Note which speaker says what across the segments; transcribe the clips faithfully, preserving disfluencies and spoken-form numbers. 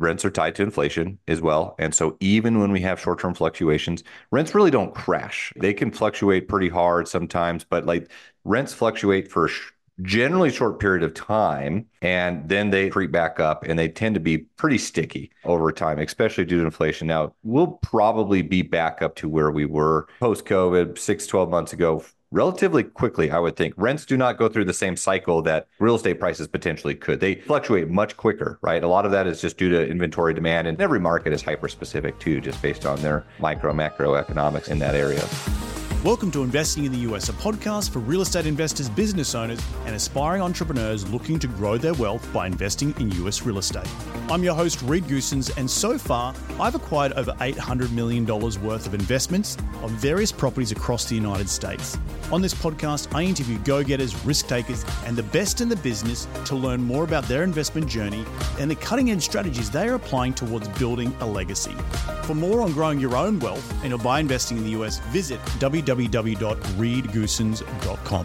Speaker 1: rents are tied to inflation as well. And so even when we have short-term fluctuations, rents really don't crash. They can fluctuate pretty hard sometimes, but like rents fluctuate for a sh- generally short period of time, and then they creep back up, and they tend to be pretty sticky over time, especially due to inflation. Now, we'll probably be back up to where we were post-COVID six, twelve months ago relatively quickly, I would think. Rents do not go through the same cycle that real estate prices potentially could. They fluctuate much quicker, right? A lot of that is just due to inventory demand, and every market is hyper-specific too, just based on their micro, macro economics in that area.
Speaker 2: Welcome to Investing in the U S, a podcast for real estate investors, business owners, and aspiring entrepreneurs looking to grow their wealth by investing in U S real estate. I'm your host, Reed Goossens, and so far, I've acquired over eight hundred million dollars worth of investments on various properties across the United States. On this podcast, I interview go-getters, risk-takers, and the best in the business to learn more about their investment journey and the cutting-edge strategies they are applying towards building a legacy. For more on growing your own wealth and by investing in the U S, visit w w w dot reed goossens dot com.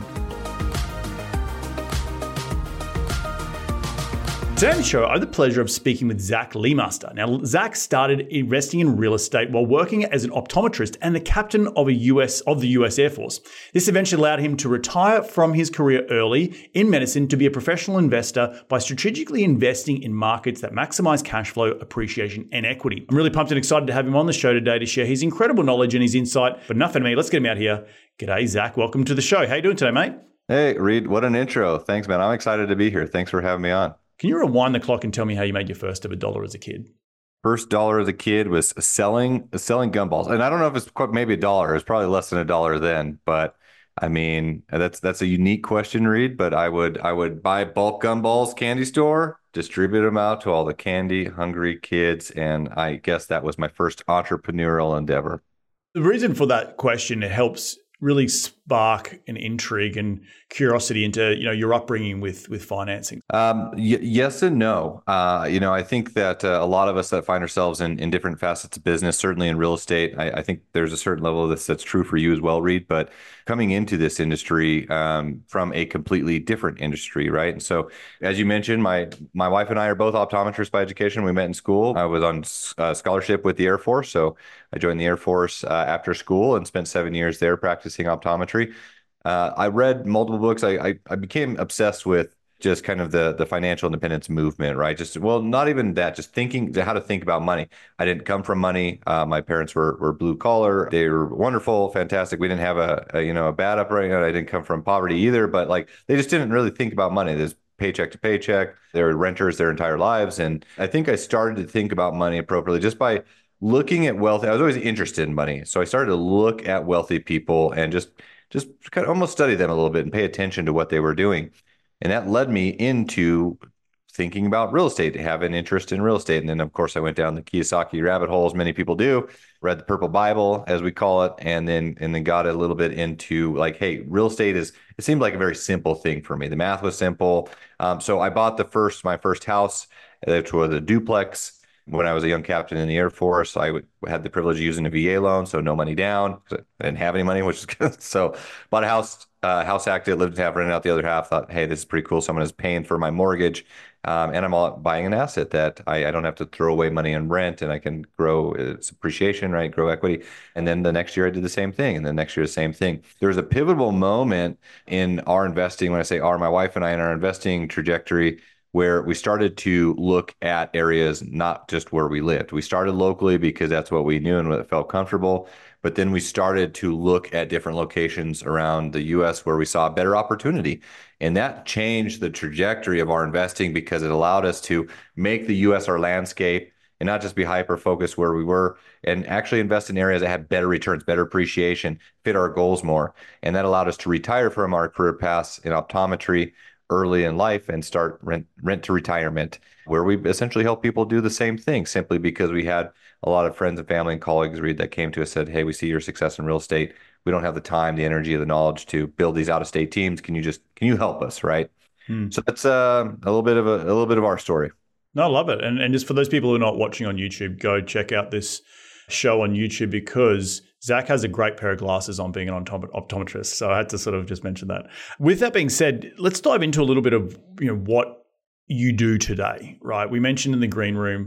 Speaker 2: Today on the show, I have the pleasure of speaking with Zach Leemaster. Now, Zach started investing in real estate while working as an optometrist and the captain of a U S of the U S Air Force. This eventually allowed him to retire from his career early in medicine to be a professional investor by strategically investing in markets that maximize cash flow, appreciation, and equity. I'm really pumped and excited to have him on the show today to share his incredible knowledge and his insight. But enough of me, let's get him out here. G'day, Zach. Welcome to the show. How you doing today, mate?
Speaker 1: Hey, Reed, what an intro. Thanks, man. I'm excited to be here. Thanks for having me on.
Speaker 2: Can you rewind the clock and tell me how you made your first ever dollar as a kid?
Speaker 1: First dollar as a kid was selling selling gumballs. And I don't know if it's quite maybe a dollar. It's probably less than a dollar then. But I mean, that's that's a unique question, Reed. But I would I would buy bulk gumballs, candy store, distribute them out to all the candy hungry kids. And I guess that was my first entrepreneurial endeavor.
Speaker 2: The reason for that question, it helps really spark an intrigue and curiosity into, you know, your upbringing with with financing.
Speaker 1: Um, y- yes and no. Uh, you know, I think that uh, a lot of us that find ourselves in, in different facets of business, certainly in real estate, I, I think there's a certain level of this that's true for you as well, Reed. But coming into this industry um, from a completely different industry, right? And so, as you mentioned, my my wife and I are both optometrists by education. We met in school. I was on uh, scholarship with the Air Force, so I joined the Air Force uh, after school and spent seven years there practicing optometry. Uh, I read multiple books. I, I I became obsessed with just kind of the the financial independence movement, right? Just well, not even that, just thinking how to think about money. I didn't come from money. Uh, my parents were were blue collar. They were wonderful, fantastic. We didn't have a, a you know a bad upbringing. I didn't come from poverty either, but like they just didn't really think about money. There's paycheck to paycheck. They were renters their entire lives, and I think I started to think about money appropriately just by looking at wealth. I was always interested in money, so I started to look at wealthy people and just just kind of almost study them a little bit and pay attention to what they were doing. And that led me into thinking about real estate, to have an interest in real estate. And then, of course, I went down the Kiyosaki rabbit hole, as many people do, read the Purple Bible, as we call it, and then and then got a little bit into like, hey, real estate is, it seemed like a very simple thing for me. The math was simple. Um, so I bought the first, my first house, which was a duplex. When I was a young captain in the Air Force, I w- had the privilege of using a V A loan, so no money down. I didn't have any money, which is good. So bought a house, uh, house acted, lived in half, rented out the other half. Thought, hey, this is pretty cool. Someone is paying for my mortgage, um, and I'm all buying an asset that I, I don't have to throw away money on rent, and I can grow its appreciation, right? Grow equity. And then the next year I did the same thing, and the next year the same thing. There was a pivotal moment in our investing. When I say our, my wife and I in our investing trajectory, where we started to look at areas, not just where we lived. We started locally because that's what we knew and what felt comfortable. But then we started to look at different locations around the U S where we saw a better opportunity. And that changed the trajectory of our investing because it allowed us to make the U S our landscape and not just be hyper-focused where we were, and actually invest in areas that had better returns, better appreciation, fit our goals more. And that allowed us to retire from our career paths in optometry early in life and start rent rent to retirement, where we essentially help people do the same thing, simply because we had a lot of friends and family and colleagues, Reed, that came to us and said, hey, we see your success in real estate. We don't have the time, the energy, the knowledge to build these out-of-state teams. Can you just can you help us, right? Hmm. So that's uh, a little bit of a, a little bit of our story.
Speaker 2: No, I love it. And and just for those people who are not watching on YouTube, go check out this show on YouTube, because Zach has a great pair of glasses on being an optom- optometrist. So I had to sort of just mention that. With that being said, let's dive into a little bit of, you know, what you do today, right? We mentioned in the green room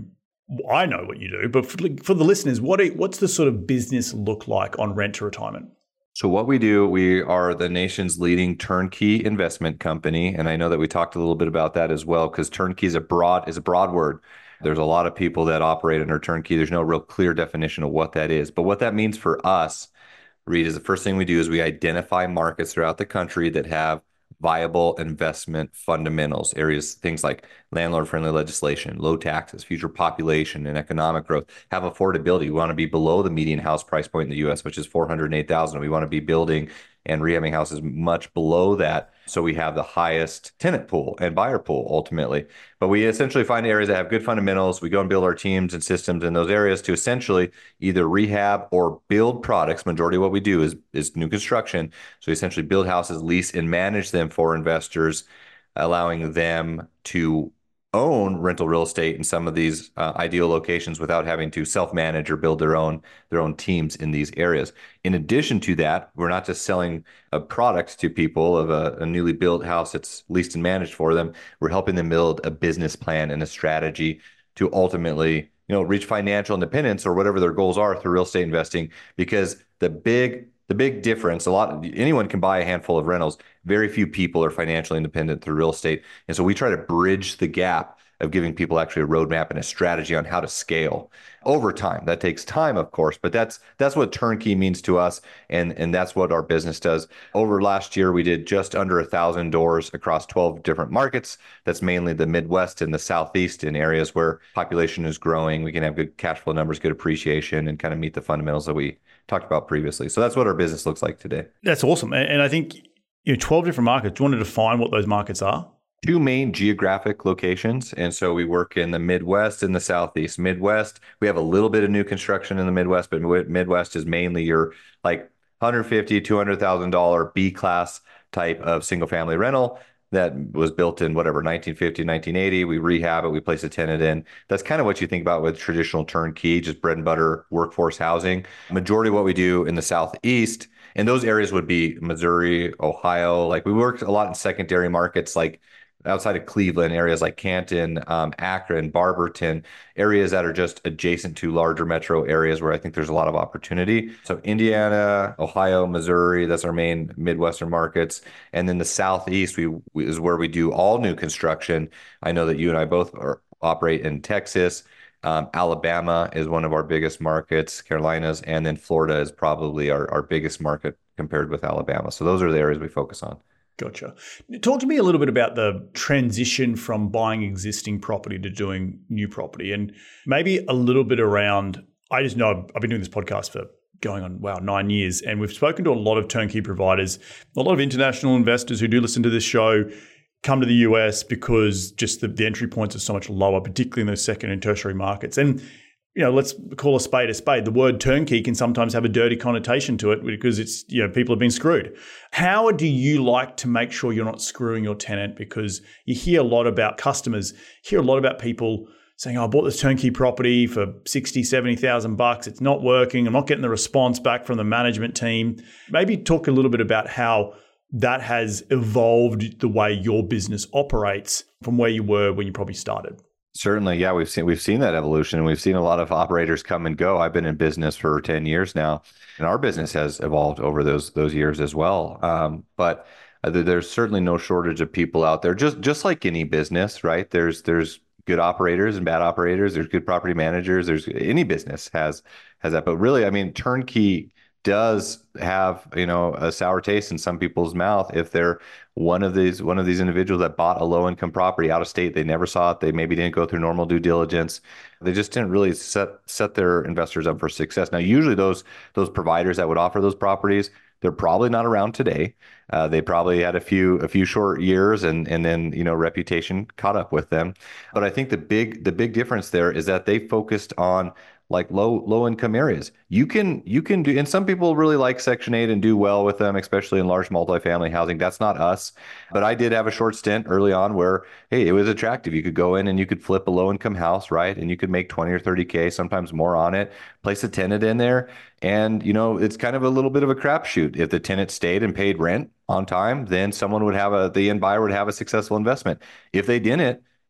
Speaker 2: I know what you do, but for, for the listeners, what are, what's the sort of business look like on rent to retirement?
Speaker 1: So what we do, we are the nation's leading turnkey investment company, and I know that we talked a little bit about that as well, because turnkey is a broad is a broad word. There's a lot of people that operate under turnkey. There's no real clear definition of what that is, but what that means for us, Reed, is the first thing we do is we identify markets throughout the country that have viable investment fundamentals, areas, things like landlord-friendly legislation, low taxes, future population and economic growth, have affordability. We want to be below the median house price point in the U S, which is four hundred eight thousand dollars. We want to be building and rehabbing houses much below that, so we have the highest tenant pool and buyer pool ultimately. But we essentially find areas that have good fundamentals. We go and build our teams and systems in those areas to essentially either rehab or build products. Majority of what we do is is new construction. So we essentially build houses, lease and manage them for investors, allowing them to own rental real estate in some of these uh, ideal locations without having to self-manage or build their own their own teams in these areas. In addition to that, we're not just selling a product to people of a, a newly built house that's leased and managed for them. We're helping them build a business plan and a strategy to ultimately, you know, reach financial independence or whatever their goals are through real estate investing. Because the big The big difference, a lot, anyone can buy a handful of rentals. Very few people are financially independent through real estate. And so we try to bridge the gap of giving people actually a roadmap and a strategy on how to scale over time. That takes time, of course, but that's that's what turnkey means to us, and and that's what our business does. Over last year, we did just under a thousand doors across twelve different markets. That's mainly the Midwest and the Southeast, in areas where population is growing. We can have good cash flow numbers, good appreciation, and kind of meet the fundamentals that we talked about previously. So that's what our business looks like today.
Speaker 2: That's awesome. And I think, you know, twelve different markets. Do you want to define what those markets are?
Speaker 1: Two main geographic locations. And so we work in the Midwest and the Southeast. Midwest, we have a little bit of new construction in the Midwest, but Midwest is mainly your like one hundred fifty thousand dollars, two hundred thousand dollars B-class type of single family rental that was built in whatever, nineteen fifty, nineteen eighty. We rehab it, we place a tenant in. That's kind of what you think about with traditional turnkey, just bread and butter workforce housing. Majority of what we do in the Southeast, and those areas would be Missouri, Ohio. Like we worked a lot in secondary markets like outside of Cleveland, areas like Canton, um, Akron, Barberton, areas that are just adjacent to larger metro areas where I think there's a lot of opportunity. So Indiana, Ohio, Missouri, that's our main Midwestern markets. And then the Southeast we, we is where we do all new construction. I know that you and I both are, operate in Texas. Um, Alabama is one of our biggest markets, Carolinas, and then Florida is probably our, our biggest market compared with Alabama. So those are the areas we focus on.
Speaker 2: Gotcha. Talk to me a little bit about the transition from buying existing property to doing new property, and maybe a little bit around, I just know I've been doing this podcast for going on, wow, nine years, and we've spoken to a lot of turnkey providers, a lot of international investors who do listen to this show come to the U S because just the, the entry points are so much lower, particularly in those second and tertiary markets. And you know, let's call a spade a spade. The word turnkey can sometimes have a dirty connotation to it because it's, you know, people have been screwed. How do you like to make sure you're not screwing your tenant? Because you hear a lot about customers, hear a lot about people saying, oh, I bought this turnkey property for sixty, seventy thousand bucks. It's not working. I'm not getting the response back from the management team. Maybe talk a little bit about how that has evolved the way your business operates from where you were when you probably started.
Speaker 1: Certainly, yeah, we've seen we've seen that evolution. We've seen a lot of operators come and go. I've been in business for ten years now, and our business has evolved over those those years as well. Um, but there's certainly no shortage of people out there. Just just like any business, right? There's there's good operators and bad operators. There's good property managers. There's any business has has that. But really, I mean, turnkey does have, you know, a sour taste in some people's mouth if they're one of these one of these individuals that bought a low income property out of state. They never saw it. They maybe didn't go through normal due diligence. They just didn't really set set their investors up for success. Now, usually those those providers that would offer those properties, they're probably not around today. Uh, they probably had a few a few short years, and and then, you know, reputation caught up with them. But I think the big the big difference there is that they focused on like low low income areas. You can you can do, and some people really like Section eight and do well with them, especially in large multifamily housing. That's not us. But I did have a short stint early on where, hey, it was attractive. You could go in and you could flip a low income house, right? And you could make twenty or thirty K, sometimes more on it, place a tenant in there. And, you know, it's kind of a little bit of a crapshoot. If the tenant stayed and paid rent on time, then someone would have a, the end buyer would have a successful investment. If they didn't,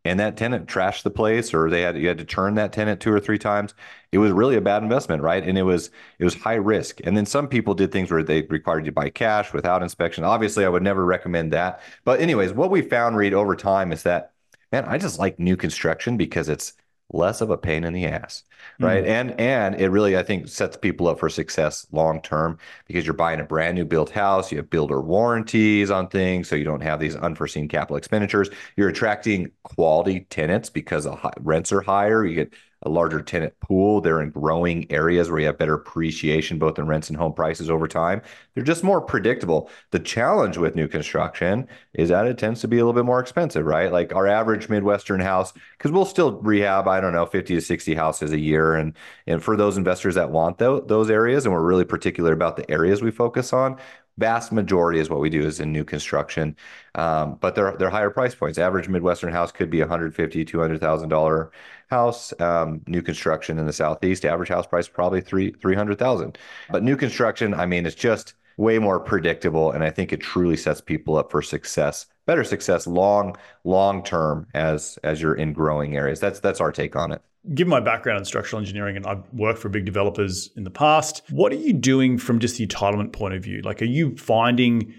Speaker 1: and that tenant trashed the place, or they had you had to turn that tenant two or three times, it was really a bad investment, right? And it was it was high risk. And then some people did things where they required you to buy cash without inspection. Obviously, I would never recommend that. But anyways, what we found, Reed, over time is that, man, I just like new construction because it's less of a pain in the ass, right?
Speaker 2: Mm.
Speaker 1: And and it really, I think, sets people up for success long term because you're buying a brand new built house. You have builder warranties on things, so you don't have these unforeseen capital expenditures. You're attracting quality tenants because the hi- rents are higher. You get a larger tenant pool. They're in growing areas where you have better appreciation both in rents and home prices over time. They're just more predictable. The challenge with new construction is that it tends to be a little bit more expensive, right? Like our average Midwestern house, because we'll still rehab, I don't know, fifty to sixty houses a year. And, and for those investors that want those, those areas, and we're really particular about the areas we focus on, vast majority is what we do is in new construction. Um, but they're they're higher price points. Average Midwestern house could be one hundred fifty thousand dollars, two hundred thousand dollars house. Um, new construction in the Southeast, average house price probably three three hundred thousand. But new construction, I mean, it's just way more predictable, and I think it truly sets people up for success, better success, long long term as as you're in growing areas. That's that's our take on it.
Speaker 2: Given my background in structural engineering and I've worked for big developers in the past, what are you doing from just the entitlement point of view? Like, are you finding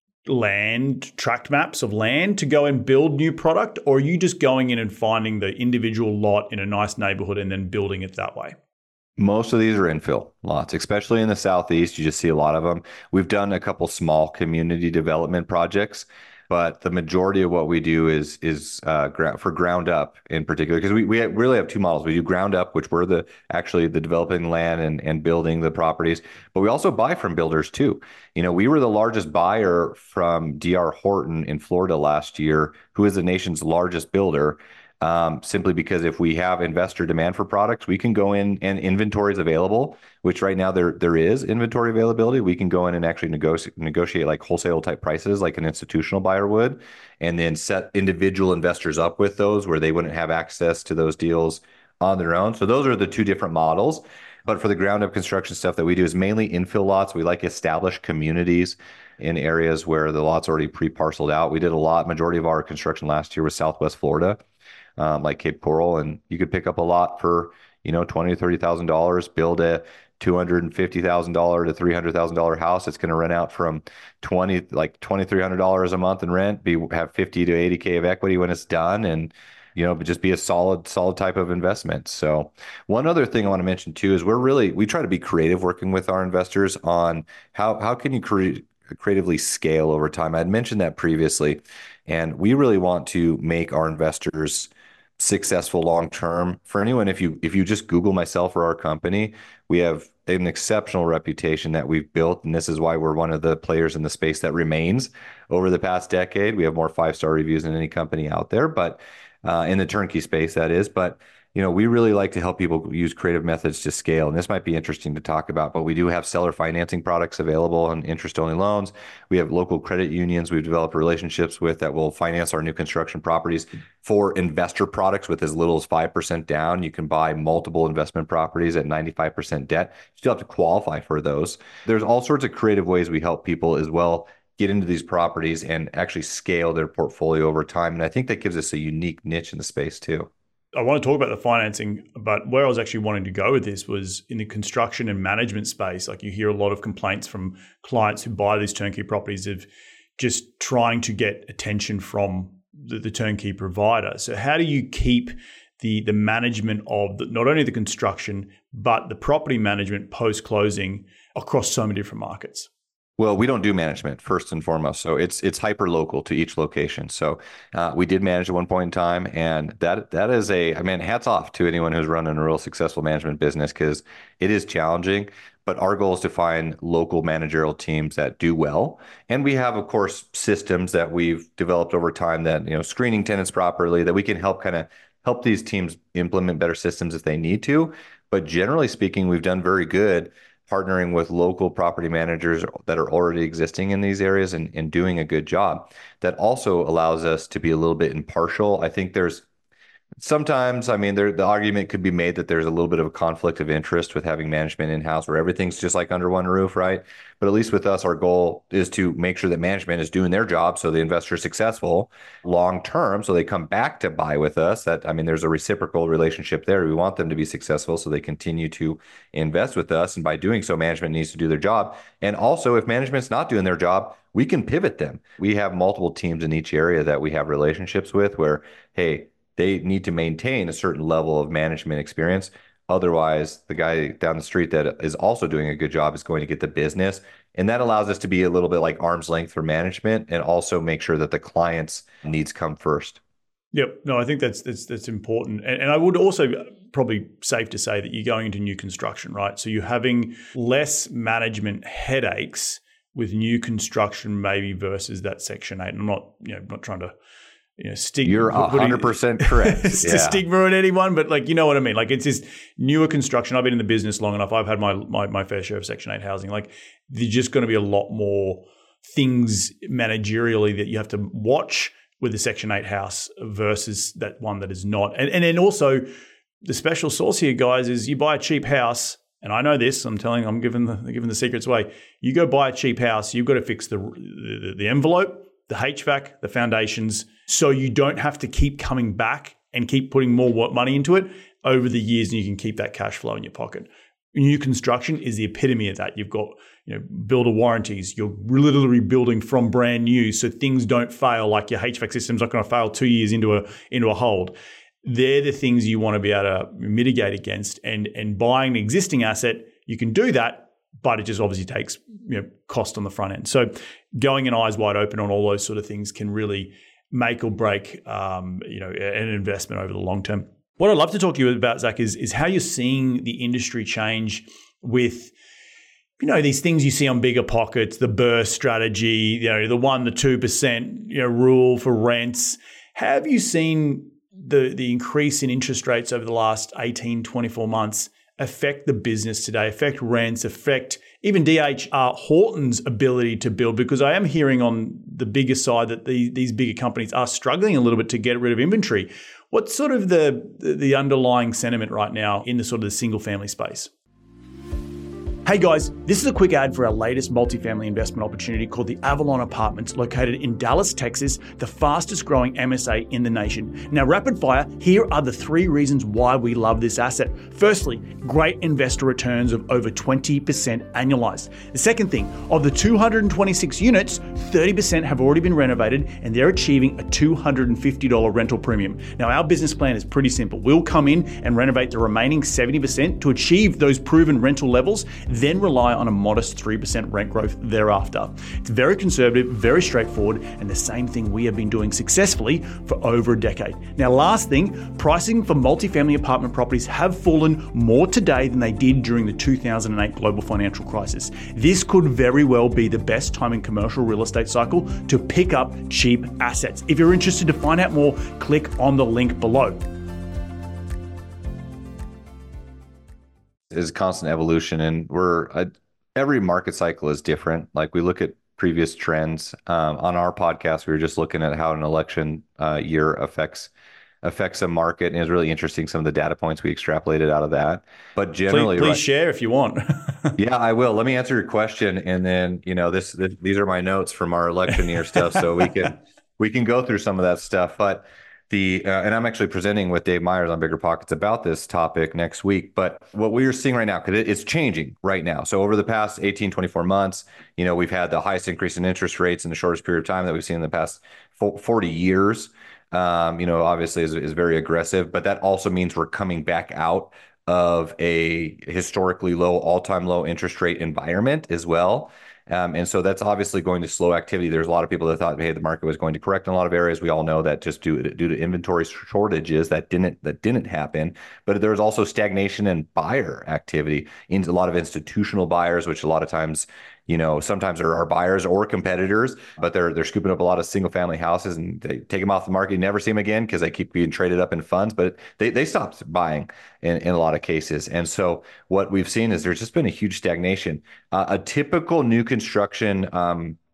Speaker 2: land, tract maps of land to go and build new product, or are you just going in and finding the individual lot in a nice neighborhood and then building it that way?
Speaker 1: Most of these are infill lots, especially in the Southeast. You just see a lot of them. We've done a couple small community development projects, but the majority of what we do is is uh, gra- for ground up in particular, because we, we really have two models. We do ground up, which we're the actually the developing land and, and building the properties, but we also buy from builders too. You know, we were the largest buyer from D R Horton in Florida last year, who is the nation's largest builder. Um, simply because if we have investor demand for products, we can go in and inventory is available, which right now there there is inventory availability. We can go in and actually negotiate negotiate like wholesale type prices like an institutional buyer would, and then set individual investors up with those where they wouldn't have access to those deals on their own. So those are the two different models. But for the ground up construction stuff that we do is mainly infill lots. We like established communities in areas where the lot's already pre-parceled out. We did a lot. Majority of our construction last year was Southwest Florida, um, like Cape Coral, and you could pick up a lot for, you know, twenty or thirty thousand dollars, build a two hundred and fifty thousand dollar to three hundred thousand dollar house. It's going to rent out from twenty like twenty three hundred dollars a month in rent. Be have fifty to eighty k of equity when it's done, and you know, but just be a solid solid type of investment. So one other thing I want to mention too is we're really we try to be creative working with our investors on how how can you create creatively scale over time. I'd mentioned that previously, and we really want to make our investors successful long term. For anyone, if you if you just Google myself or our company, we have an exceptional reputation that we've built, and this is why we're one of the players in the space that remains over the past decade. We have more five-star reviews than any company out there, but uh, in the turnkey space, that is. But you know, we really like to help people use creative methods to scale. And this might be interesting to talk about, but we do have seller financing products available and interest-only loans. We have local credit unions we've developed relationships with that will finance our new construction properties. For investor products with as little as five percent down, you can buy multiple investment properties at ninety-five percent debt. You still have to qualify for those. There's all sorts of creative ways we help people as well get into these properties and actually scale their portfolio over time. And I think that gives us a unique niche in the space too.
Speaker 2: I want to talk about the financing, but where I was actually wanting to go with this was in the construction and management space. Like, you hear a lot of complaints from clients who buy these turnkey properties of just trying to get attention from the, the turnkey provider. So how do you keep the, the management of the, not only the construction, but the property management post-closing across so many different markets?
Speaker 1: Well, we don't do management first and foremost, so it's it's hyper local to each location. So uh, we did manage at one point in time, and that that is a I mean, hats off to anyone who's running a real successful management business because it is challenging. But our goal is to find local managerial teams that do well, and we have, of course, systems that we've developed over time that you know screening tenants properly that we can help kind of help these teams implement better systems if they need to. But generally speaking, we've done very good partnering with local property managers that are already existing in these areas and, and doing a good job. That also allows us to be a little bit impartial. I think there's Sometimes, I mean, there, the argument could be made that there's a little bit of a conflict of interest with having management in-house where everything's just like under one roof, right? But at least with us, our goal is to make sure that management is doing their job so the investor is successful long term, so they come back to buy with us. That, I mean, there's a reciprocal relationship there. We want them to be successful so they continue to invest with us. And by doing so, management needs to do their job. And also, if management's not doing their job, we can pivot them. We have multiple teams in each area that we have relationships with where, hey, they need to maintain a certain level of management experience. Otherwise, the guy down the street that is also doing a good job is going to get the business. And that allows us to be a little bit like arm's length for management and also make sure that the client's needs come first.
Speaker 2: Yep. No, I think that's that's that's important. And, and I would also probably safe to say that you're going into new construction, right? So you're having less management headaches with new construction maybe versus that Section eight. And I'm not, you know, not trying to You know, stigma.
Speaker 1: You're one hundred percent correct.
Speaker 2: It's
Speaker 1: yeah.
Speaker 2: to stigma on anyone, but like, you know what I mean? Like it's this newer construction. I've been in the business long enough. I've had my, my, my fair share of Section eight housing. Like there's just going to be a lot more things managerially that you have to watch with the Section eight house versus that one that is not. And, and then also the special sauce here, guys, is you buy a cheap house. And I know this, I'm telling, I'm giving the, giving the secrets away. You go buy a cheap house, you've got to fix the, the, the envelope, the H V A C, the foundations, so you don't have to keep coming back and keep putting more money into it over the years, and you can keep that cash flow in your pocket. New construction is the epitome of that. You've got, you know, builder warranties. You're literally building from brand new, so things don't fail. Like your H V A C system's not going to fail two years into a into a hold. They're the things you want to be able to mitigate against. And and buying an existing asset, you can do that, but it just obviously takes, you know, cost on the front end. So going in eyes wide open on all those sort of things can really make or break, um, you know, an investment over the long term. What I'd love to talk to you about, Zach, is, is how you're seeing the industry change with, you know, these things you see on Bigger Pockets, the burst strategy, you know, the one, the two percent, you know, rule for rents. Have you seen the the increase in interest rates over the last eighteen, twenty-four months affect the business today, affect rents, affect even D H R Horton's ability to build? Because I am hearing on the bigger side that the, these bigger companies are struggling a little bit to get rid of inventory. What's sort of the, the underlying sentiment right now in the sort of the single family space? Hey guys, this is a quick ad for our latest multifamily investment opportunity called the Avalon Apartments, located in Dallas, Texas, the fastest growing M S A in the nation. Now, rapid fire, here are the three reasons why we love this asset. Firstly, great investor returns of over twenty percent annualized. The second thing, of the two hundred twenty-six units, thirty percent have already been renovated and they're achieving a two hundred fifty dollars rental premium. Now, our business plan is pretty simple. We'll come in and renovate the remaining seventy percent to achieve those proven rental levels, then rely on a modest three percent rent growth thereafter. It's very conservative, very straightforward, and the same thing we have been doing successfully for over a decade. Now, last thing, pricing for multifamily apartment properties have fallen more today than they did during the two thousand eight global financial crisis. This could very well be the best time in commercial real estate cycle to pick up cheap assets. If you're interested to find out more, click on the link below.
Speaker 1: Is constant evolution, and we're uh, every market cycle is different. Like we look at previous trends um, on our podcast, we were just looking at how an election uh, year affects affects a market, and it was really interesting some of the data points we extrapolated out of that. But generally,
Speaker 2: please, please
Speaker 1: right,
Speaker 2: share if you want.
Speaker 1: Yeah, I will. Let me answer your question, and then you know this, this these are my notes from our election year stuff, so we can we can go through some of that stuff. But The, uh, and I'm actually presenting with Dave Myers on Bigger Pockets about this topic next week. But what we are seeing right now, because it, it's changing right now. So over the past eighteen, twenty-four months, you know, we've had the highest increase in interest rates in the shortest period of time that we've seen in the past forty years. Um, you know, obviously is, is very aggressive, but that also means we're coming back out of a historically low, all-time low interest rate environment as well. Um, and so that's obviously going to slow activity. There's a lot of people that thought, hey, the market was going to correct in a lot of areas. We all know that just due to, due to inventory shortages, that didn't that didn't happen. But there's also stagnation in buyer activity. In a lot of institutional buyers, which a lot of times, you know, sometimes are our buyers or competitors, but they're they're scooping up a lot of single family houses and they take them off the market. You never see them again because they keep being traded up in funds. But they they stopped buying in, in a lot of cases. And so what we've seen is there's just been a huge stagnation. Uh, a typical new construction um,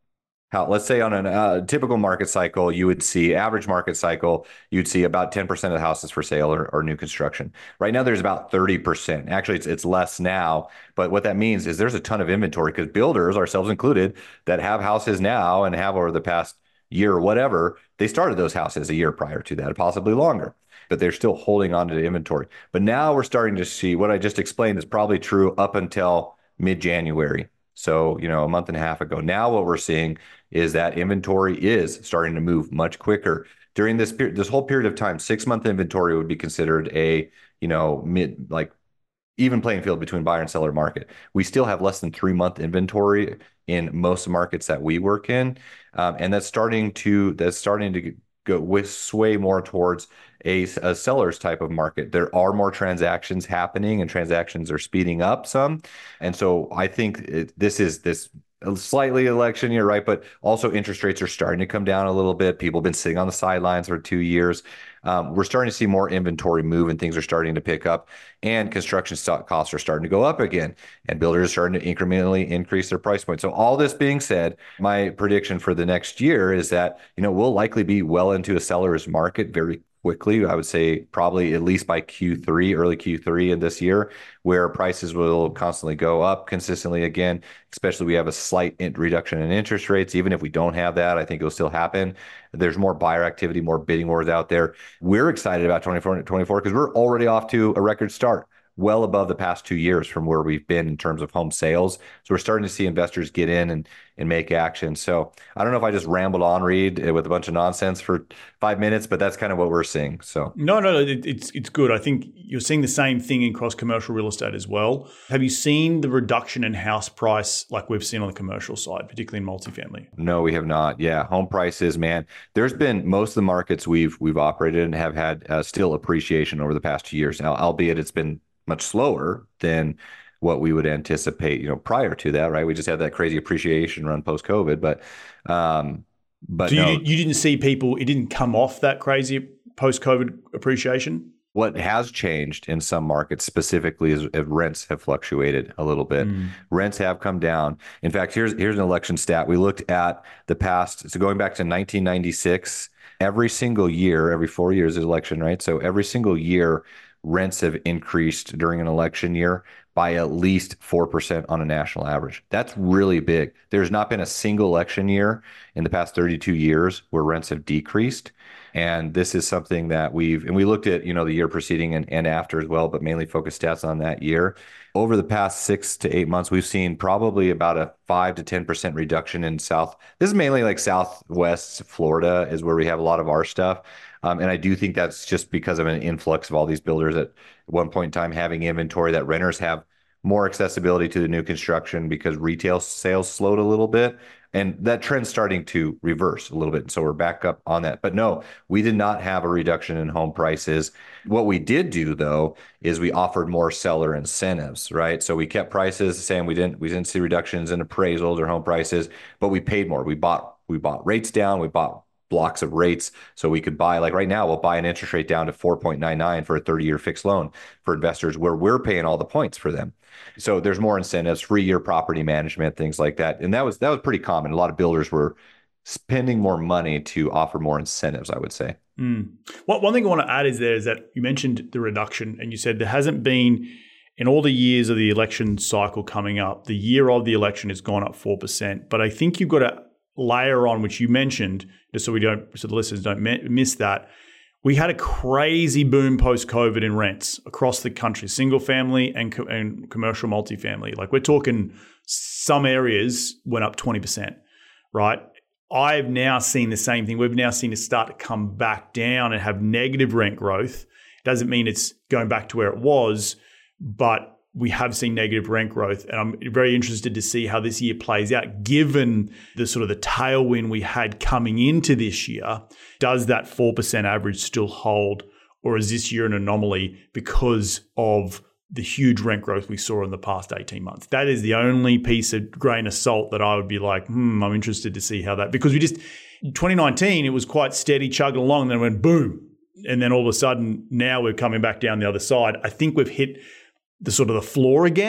Speaker 1: How, let's say on a uh, typical market cycle, you would see average market cycle, you'd see about ten percent of the houses for sale or, or new construction. Right now, there's about thirty percent. Actually, it's, it's less now. But what that means is there's a ton of inventory because builders, ourselves included, that have houses now and have over the past year or whatever, they started those houses a year prior to that, possibly longer. But they're still holding on to the inventory. But now we're starting to see what I just explained is probably true up until mid-January. So, you know, a month and a half ago. Now what we're seeing is that inventory is starting to move much quicker. During this period, this whole period of time, six month inventory would be considered a, you know, mid, like even playing field between buyer and seller market. We still have less than three month inventory in most markets that we work in. Um, and that's starting to, that's starting to go with sway more towards a, a seller's type of market. There are more transactions happening and transactions are speeding up some. And so I think it, this is this slightly election year, right? But also interest rates are starting to come down a little bit. People have been sitting on the sidelines for two years. Um, we're starting to see more inventory move and things are starting to pick up, and construction stock costs are starting to go up again, and builders are starting to incrementally increase their price point. So all this being said, my prediction for the next year is that, you know, we'll likely be well into a seller's market very quickly. I would say probably at least by Q three, early Q three in this year, where prices will constantly go up consistently again, especially we have a slight reduction in interest rates. Even if we don't have that, I think it'll still happen. There's more buyer activity, more bidding wars out there. We're excited about twenty-four twenty-four because we're already off to a record start, well above the past two years from where we've been in terms of home sales. So we're starting to see investors get in and, and make action. So I don't know if I just rambled on, Reed, with a bunch of nonsense for five minutes, but that's kind of what we're seeing. So
Speaker 2: no, no, it, it's it's good. I think you're seeing the same thing across commercial real estate as well. Have you seen the reduction in house price like we've seen on the commercial side, particularly in multifamily?
Speaker 1: No, we have not. Yeah, home prices, man. There's been most of the markets we've we've operated in have had uh, still appreciation over the past two years. Now, albeit it's been much slower than what we would anticipate, you know, prior to that, right? We just had that crazy appreciation run post-COVID, but, um, but
Speaker 2: so
Speaker 1: no.
Speaker 2: you, you didn't see people, it didn't come off that crazy post-COVID appreciation?
Speaker 1: What has changed in some markets specifically is if rents have fluctuated a little bit. Mm. Rents have come down. In fact, here's here's an election stat. We looked at the past, so going back to nineteen ninety-six, every single year, every four years is election, right? So every single year, rents have increased during an election year by at least four percent on a national average. That's really big. There's not been a single election year in the past thirty-two years where rents have decreased. And this is something that we've, and we looked at, you know, the year preceding and, and after as well, but mainly focused stats on that year. Over the past six to eight months, we've seen probably about a five to ten percent reduction in South. This is mainly like Southwest Florida is where we have a lot of our stuff. Um, and I do think that's just because of an influx of all these builders at one point in time having inventory, that renters have more accessibility to the new construction because retail sales slowed a little bit. And that trend's starting to reverse a little bit. So we're back up on that. But no, we did not have a reduction in home prices. What we did do, though, is we offered more seller incentives, right? So we kept prices the same. We didn't we didn't see reductions in appraisals or home prices, but we paid more. We bought we bought rates down. We bought blocks of rates so we could buy, like right now, we'll buy an interest rate down to four point nine nine for a thirty year fixed loan for investors where we're paying all the points for them. So there's more incentives, free year property management, things like that. And that was that was pretty common. A lot of builders were spending more money to offer more incentives, I would say.
Speaker 2: Mm. Well, one thing I want to add is there is that you mentioned the reduction and you said there hasn't been, in all the years of the election cycle coming up, the year of the election has gone up four percent. But I think you've got to layer on, which you mentioned, just so we don't, so the listeners don't miss that. We had a crazy boom post-COVID in rents across the country, single family and, co- and commercial multifamily. Like we're talking some areas went up twenty percent, right? I've now seen the same thing. We've now seen it start to come back down and have negative rent growth. Doesn't mean it's going back to where it was, but we have seen negative rent growth. And I'm very interested to see how this year plays out, given the sort of the tailwind we had coming into this year. Does that four percent average still hold, or is this year an anomaly because of the huge rent growth we saw in the past eighteen months? That is the only piece of grain of salt that I would be like, hmm, I'm interested to see how that, because we just, in twenty nineteen, it was quite steady, chugging along, and then it went boom. And then all of a sudden, now we're coming back down the other side. I think we've hit the sort of the floor again.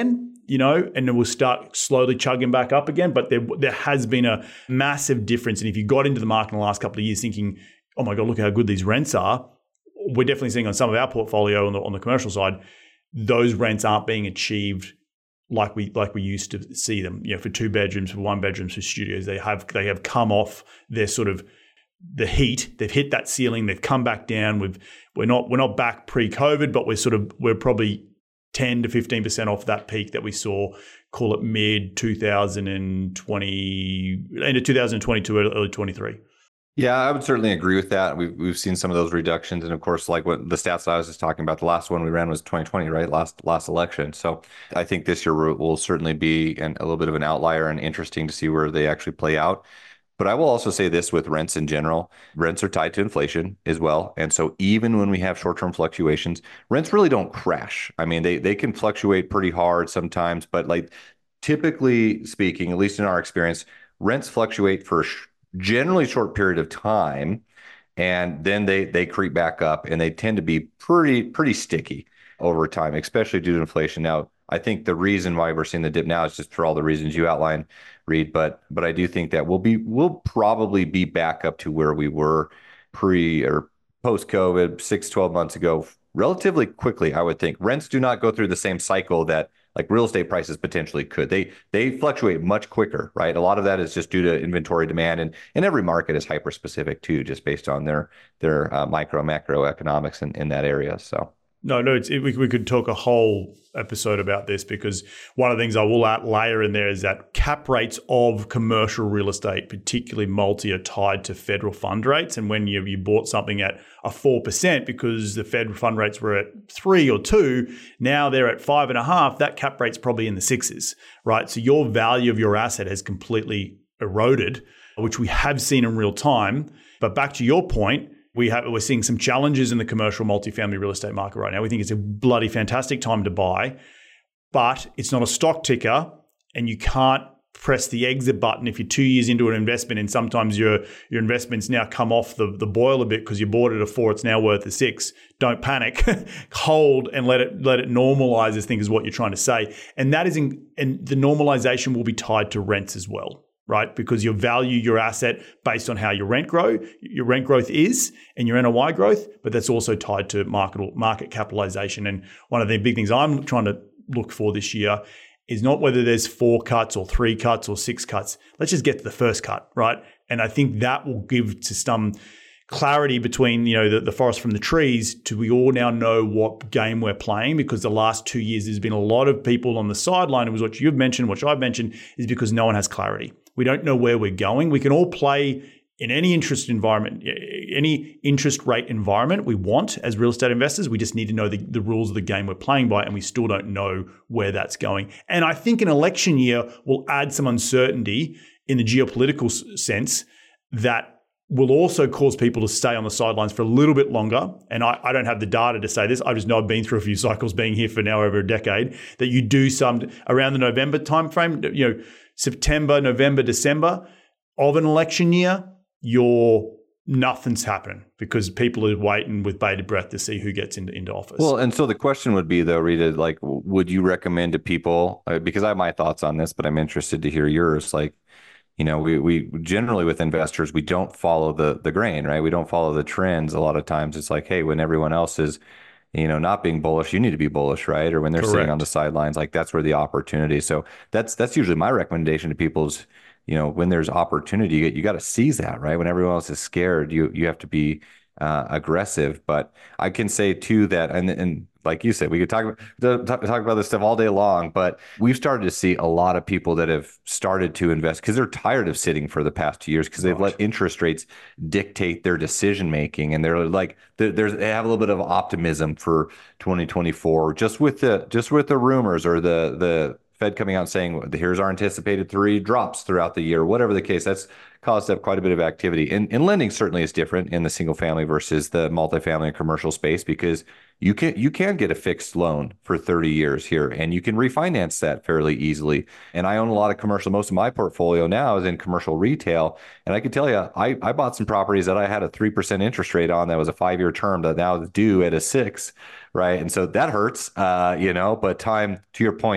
Speaker 2: you know, and then we'll start slowly chugging back up again. But there, there has been a massive difference. And if you got into the market in the last couple of years thinking, oh my God, look how good these rents are, we're definitely seeing on some of our portfolio on the, on the commercial side, those rents aren't being achieved like we like we used to see them. You know, for two bedrooms, for one bedrooms, for studios, they have they have come off their sort of the heat. They've hit that ceiling. They've come back down. We've we're not we're not back pre-COVID, but we're sort of we're probably ten to fifteen percent off that peak that we saw. Call it mid two thousand twenty, end of two thousand twenty-two, early twenty-three.
Speaker 1: Yeah, I would certainly agree with that. We've we've seen some of those reductions, and of course, like what the stats I was just talking about, the last one we ran was twenty twenty, right? Last last election. So I think this year will certainly be an, a little bit of an outlier and interesting to see where they actually play out. But I will also say this with rents in general, rents are tied to inflation as well. And so even when we have short-term fluctuations, rents really don't crash. I mean, they they can fluctuate pretty hard sometimes, but like typically speaking, at least in our experience, rents fluctuate for sh- generally short period of time, and then they they creep back up, and they tend to be pretty pretty sticky over time, especially due to inflation. Now, I think the reason why we're seeing the dip now is just for all the reasons you outlined, Reed. But but I do think that we'll be we'll probably be back up to where we were pre or post COVID six, twelve months ago relatively quickly. I would think rents do not go through the same cycle that like real estate prices potentially could. They they fluctuate much quicker, right? A lot of that is just due to inventory demand, and, and every market is hyper specific too, just based on their their uh, micro macroeconomics in, in that area. So.
Speaker 2: No, no, it's, it, we, we could talk a whole episode about this, because one of the things I will add, layer in there is that cap rates of commercial real estate, particularly multi, are tied to federal fund rates. And when you, you bought something at a four percent because the federal fund rates were at three or two, now they're at five and a half, that cap rate's probably in the sixes, right? So your value of your asset has completely eroded, which we have seen in real time. But back to your point, We have, we're seeing some challenges in the commercial multifamily real estate market right now. We think it's a bloody fantastic time to buy, but it's not a stock ticker, and you can't press the exit button if you're two years into an investment, and sometimes your your investment's now come off the, the boil a bit because you bought it at a four, it's now worth a six. Don't panic. Hold and let it let it normalize, I think is what you're trying to say. And that is in, and the normalization will be tied to rents as well, right? Because you value your asset based on how your rent grow, your rent growth is, and your N O I growth, but that's also tied to market market capitalization. And one of the big things I'm trying to look for this year is not whether there's four cuts or three cuts or six cuts. Let's just get to the first cut, right? And I think that will give to some clarity between, you know, the, the forest from the trees. Do we all now know what game we're playing? Because the last two years there's been a lot of people on the sideline. It was what you've mentioned, what I've mentioned, is because no one has clarity. We don't know where we're going. We can all play in any interest environment, any interest rate environment we want as real estate investors. We just need to know the, the rules of the game we're playing by, and we still don't know where that's going. And I think an election year will add some uncertainty in the geopolitical sense that will also cause people to stay on the sidelines for a little bit longer. And I, I don't have the data to say this. I just know I've been through a few cycles being here for now over a decade, that you do some around the November timeframe, you know, September, November, December of an election year, you're nothing's happening because people are waiting with bated breath to see who gets into, into office.
Speaker 1: Well, and so the question would be though, Rita, like, would you recommend to people, uh, because I have my thoughts on this, but I'm interested to hear yours. Like, you know, we, we generally with investors, we don't follow the, the grain, right? We don't follow the trends. A lot of times it's like, hey, when everyone else is, you know, not being bullish, you need to be bullish, right? Or when they're
Speaker 2: Correct.
Speaker 1: sitting on the sidelines, like that's where the opportunity. So that's, that's usually my recommendation to people is, you know, when there's opportunity, you, you got to seize that, right? When everyone else is scared, you you have to be uh, aggressive. But I can say too that, and and like you said, we could talk about, talk, talk about this stuff all day long, but we've started to see a lot of people that have started to invest because they're tired of sitting for the past two years because they've
Speaker 2: Right.
Speaker 1: let interest rates dictate their decision making, and they're like, they're, there's they have a little bit of optimism for twenty twenty-four just with the just with the rumors or the the Fed coming out and saying, here's our anticipated three drops throughout the year, whatever the case. That's caused up quite a bit of activity. And, and lending certainly is different in the single family versus the multifamily and commercial space because you can you can get a fixed loan for thirty years here and you can refinance that fairly easily. And I own a lot of commercial. Most of my portfolio now is in commercial retail. And I can tell you, I, I bought some properties that I had a three percent interest rate on that was a five-year term that now is due at a six, right? And so that hurts, uh, you know, but time, to your point,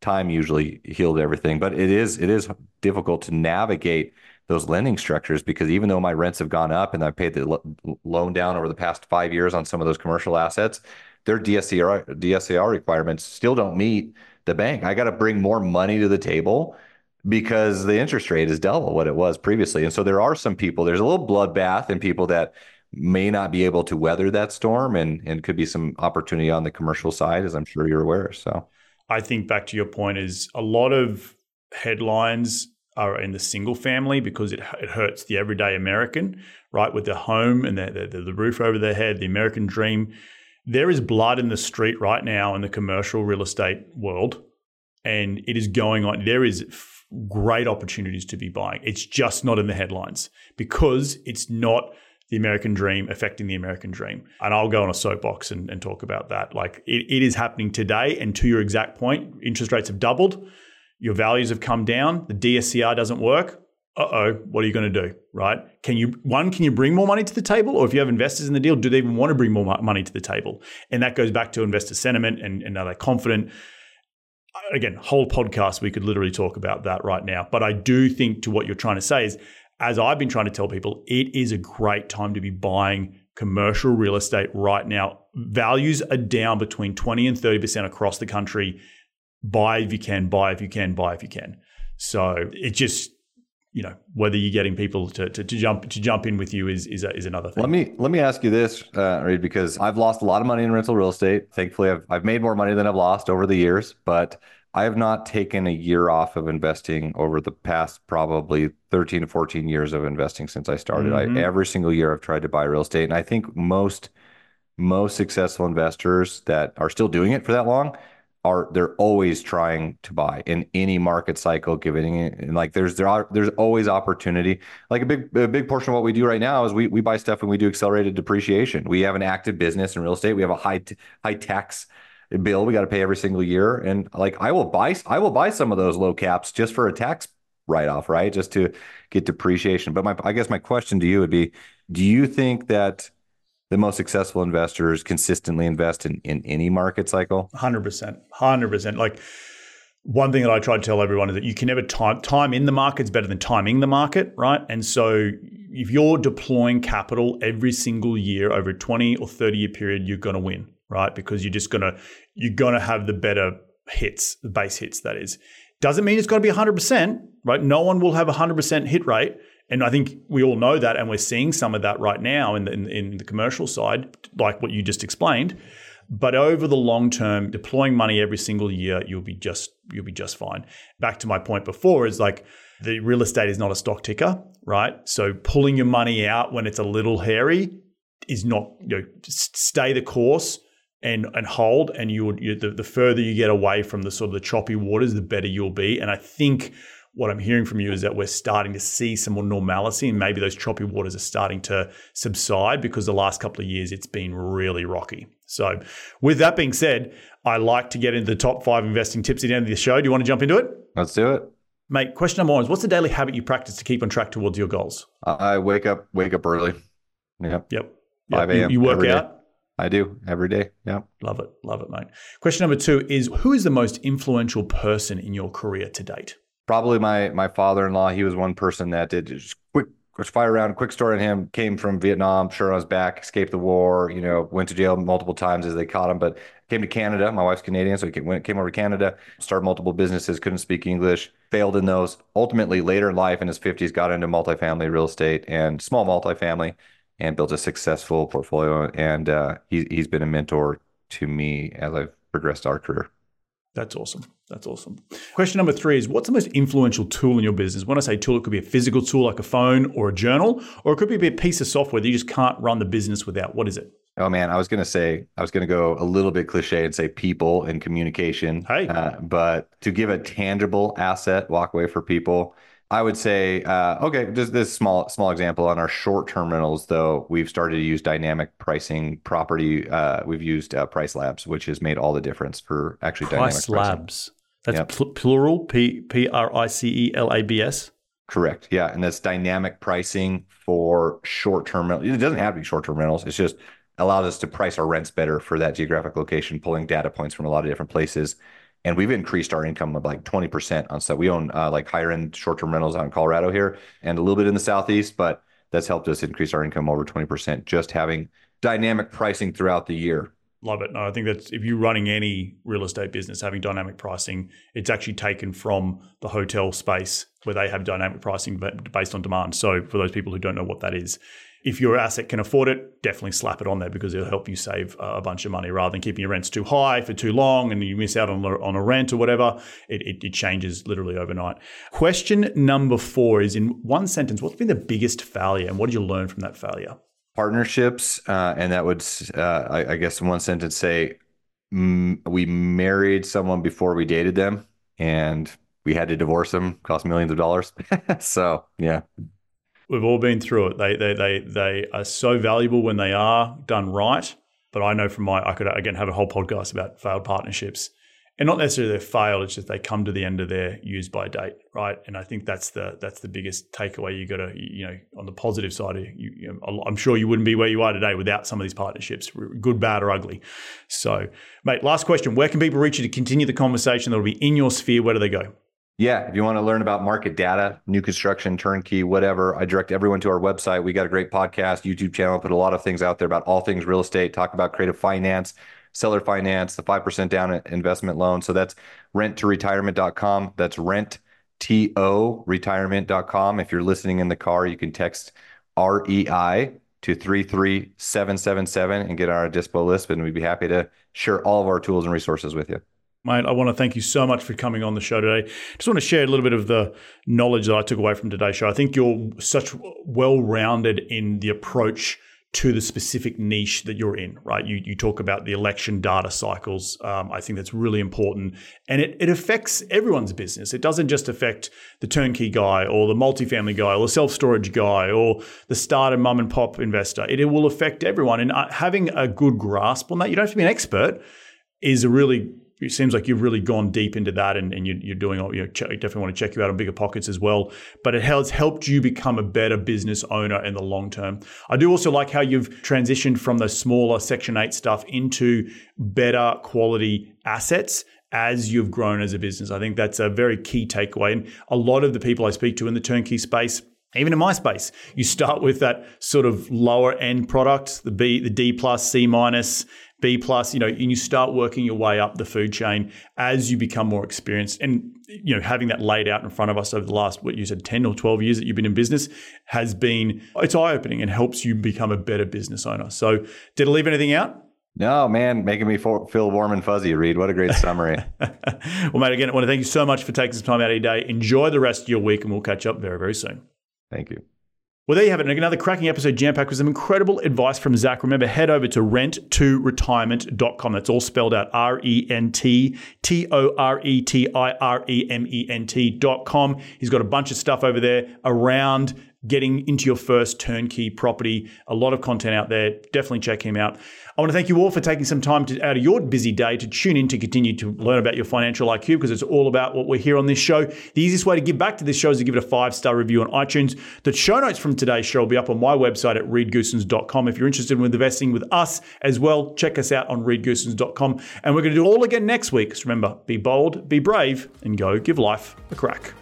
Speaker 1: time usually healed everything. But it is it is difficult to navigate those lending structures because even though my rents have gone up and I've paid the lo- loan down over the past five years on some of those commercial assets, their D S C R D S A R requirements still don't meet the bank. I got to bring more money to the table because the interest rate is double what it was previously. And so there are some people, there's a little bloodbath in people that may not be able to weather that storm, and and could be some opportunity on the commercial side, as I'm sure you're aware. So
Speaker 2: I think back to your point is a lot of headlines are in the single family because it it hurts the everyday American, right? With the home and the, the, the roof over their head, the American dream. There is blood in the street right now in the commercial real estate world, and it is going on. There is f- great opportunities to be buying. It's just not in the headlines because it's not the American dream affecting the American dream. And I'll go on a soapbox and, and talk about that. Like it, it is happening today. And to your exact point, interest rates have doubled. Your values have come down. The D S C R doesn't work. Uh-oh, what are you going to do, right? Can you, one, can you bring more money to the table? Or if you have investors in the deal, do they even want to bring more money to the table? And that goes back to investor sentiment and, and are they confident? Again, whole podcast, we could literally talk about that right now. But I do think to what you're trying to say is, as I've been trying to tell people, it is a great time to be buying commercial real estate right now. Values are down between twenty and thirty percent across the country. Buy if you can, buy if you can, buy if you can. So it just, you know, whether you're getting people to to, to jump to jump in with you is is, a, is another thing.
Speaker 1: Let me let me ask you this, uh, Reed, because I've lost a lot of money in rental real estate. Thankfully, I've I've made more money than I've lost over the years, but I have not taken a year off of investing over the past probably thirteen to fourteen years of investing since I started. Mm-hmm. I, every single year I've tried to buy real estate. And I think most, most successful investors that are still doing it for that long are, they're always trying to buy in any market cycle, giving it, and like there's, there are, there's always opportunity. Like a big, a big portion of what we do right now is we, we buy stuff and we do accelerated depreciation. We have an active business in real estate. We have a high, t- high tax bill we got to pay every single year, and like I will buy I will buy some of those low caps just for a tax write-off, right? Just to get depreciation. But my I guess my question to you would be, do you think that the most successful investors consistently invest in, in any market cycle?
Speaker 2: one hundred percent. one hundred percent. Like one thing that I try to tell everyone is that you can never time time in the market is better than timing the market, right? And so if you're deploying capital every single year over a twenty or thirty year period, you're going to win, right? Because you're just going to, you're going to have the better hits, the base hits, that is. Doesn't mean it's got to be one hundred percent, right? No one will have a one hundred percent hit rate. And I think we all know that, and we're seeing some of that right now in the, in, in the commercial side, like what you just explained. But over the long term, deploying money every single year, you'll be just, you'll be just fine. Back to my point before is like the real estate is not a stock ticker, right? So pulling your money out when it's a little hairy is not, you know, stay the course and and hold, and you would you, the, the further you get away from the sort of the choppy waters, the better you'll be. And I think what I'm hearing from you is that we're starting to see some more normalcy, and maybe those choppy waters are starting to subside because the last couple of years it's been really rocky. So with that being said, I like to get into the top five investing tips at the end of the show. Do you want to jump into it?
Speaker 1: Let's do it.
Speaker 2: Mate, question number one is, what's the daily habit you practice to keep on track towards your goals?
Speaker 1: I wake up wake up early. Yep.
Speaker 2: Yep.
Speaker 1: five a.m.
Speaker 2: You, you work out?
Speaker 1: Day. I do every day. Yeah.
Speaker 2: Love it. Love it, mate. Question number two is, who is the most influential person in your career to date?
Speaker 1: Probably my my father-in-law. He was one person that did just quick, quick fire around. Quick story on him. Came from Vietnam. Sure, I was back. Escaped the war. You know, went to jail multiple times as they caught him. But came to Canada. My wife's Canadian, so he came, went, came over to Canada. Started multiple businesses. Couldn't speak English. Failed in those. Ultimately, later in life, in his fifties, got into multifamily real estate and small multifamily, and built a successful portfolio. And uh, he, he's been a mentor to me as I've progressed our career.
Speaker 2: That's awesome. That's awesome. Question number three is, what's the most influential tool in your business? When I say tool, it could be a physical tool like a phone or a journal, or it could be a piece of software that you just can't run the business without. What is it?
Speaker 1: Oh man, I was going to say, I was going to go a little bit cliche and say people and communication.
Speaker 2: Hey.
Speaker 1: Uh, but to give a tangible asset, walk away for people, I would say, uh, okay, just this small small example on our short-term rentals, though, we've started to use dynamic pricing property. Uh, we've used uh, Price Labs, which has made all the difference for actually
Speaker 2: Price
Speaker 1: dynamic pricing.
Speaker 2: Labs. That's
Speaker 1: Yep.
Speaker 2: pl- plural, P P R I C E L A B S.
Speaker 1: Correct. Yeah. And that's dynamic pricing for short-term rentals. It doesn't have to be short-term rentals. It's just allows us to price our rents better for that geographic location, pulling data points from a lot of different places. And we've increased our income of like twenty percent on stuff. We own uh, like higher end short-term rentals out in Colorado here and a little bit in the Southeast, but that's helped us increase our income over twenty percent just having dynamic pricing throughout the year.
Speaker 2: Love it. No, I think that's if you're running any real estate business, having dynamic pricing, it's actually taken from the hotel space where they have dynamic pricing but based on demand. So for those people who don't know what that is, if your asset can afford it, definitely slap it on there because it'll help you save a bunch of money rather than keeping your rents too high for too long and you miss out on, on a rent or whatever. It, it, it changes literally overnight. Question number four is in one sentence, what's been the biggest failure and what did you learn from that failure?
Speaker 1: Partnerships, uh, and that would, uh, I, I guess in one sentence say, mm, we married someone before we dated them and we had to divorce them, cost millions of dollars. So, yeah.
Speaker 2: We've all been through it. They, they, they, they are so valuable when they are done right. But I know from my, I could again have a whole podcast about failed partnerships. And not necessarily they fail, it's just they come to the end of their use by date, right? And I think that's the that's the biggest takeaway. You got to, you know, on the positive side, you, you know, I'm sure you wouldn't be where you are today without some of these partnerships, good, bad, or ugly. So, mate, last question: where can people reach you to continue the conversation that'll be in your sphere? Where do they go?
Speaker 1: Yeah, if you want to learn about market data, new construction, turnkey, whatever, I direct everyone to our website. We got a great podcast, YouTube channel, put a lot of things out there about all things real estate, talk about creative finance, seller finance, the five percent down investment loan. So that's rent to retirement dot com. That's rent to retirement dot com. If you're listening in the car, you can text R E I to three three seven seven seven and get on our dispo list. And we'd be happy to share all of our tools and resources with you.
Speaker 2: Mate, I want to thank you so much for coming on the show today. Just want to share a little bit of the knowledge that I took away from today's show. I think you're such well-rounded in the approach to the specific niche that you're in, right? You you talk about the election data cycles. Um, I think that's really important. And it, it affects everyone's business. It doesn't just affect the turnkey guy or the multifamily guy or the self-storage guy or the starter mum and pop investor. It, it will affect everyone. And uh, having a good grasp on that, you don't have to be an expert, is a really... It seems like you've really gone deep into that and, and you, you're doing, you know, ch- definitely want to check you out on Bigger Pockets as well. But it has helped you become a better business owner in the long term. I do also like how you've transitioned from the smaller Section eight stuff into better quality assets as you've grown as a business. I think that's a very key takeaway. And a lot of the people I speak to in the turnkey space, even in my space, you start with that sort of lower end product, the B, the D plus, C minus, B plus, you know, and you start working your way up the food chain as you become more experienced. And, you know, having that laid out in front of us over the last, what you said, ten or twelve years that you've been in business has been, it's eye-opening and helps you become a better business owner. So did I leave anything out?
Speaker 1: No, man, making me feel warm and fuzzy, Reed. What a great summary.
Speaker 2: Well, mate, again, I want to thank you so much for taking some time out of your day. Enjoy the rest of your week and we'll catch up very, very soon.
Speaker 1: Thank you.
Speaker 2: Well, there you have it. Another cracking episode jam-packed with some incredible advice from Zach. Remember, head over to rent to retirement dot com. That's all spelled out R E N T T O R E T I R E M E N T dot com. He's got a bunch of stuff over there around getting into your first turnkey property. A lot of content out there. Definitely check him out. I want to thank you all for taking some time to, out of your busy day to tune in to continue to learn about your financial I Q, because it's all about what we're here on this show. The easiest way to give back to this show is to give it a five-star review on iTunes. The show notes from today's show will be up on my website at reed goosens dot com. If you're interested in investing with us as well, check us out on reed goosens dot com. And we're going to do it all again next week. So remember, be bold, be brave, and go give life a crack.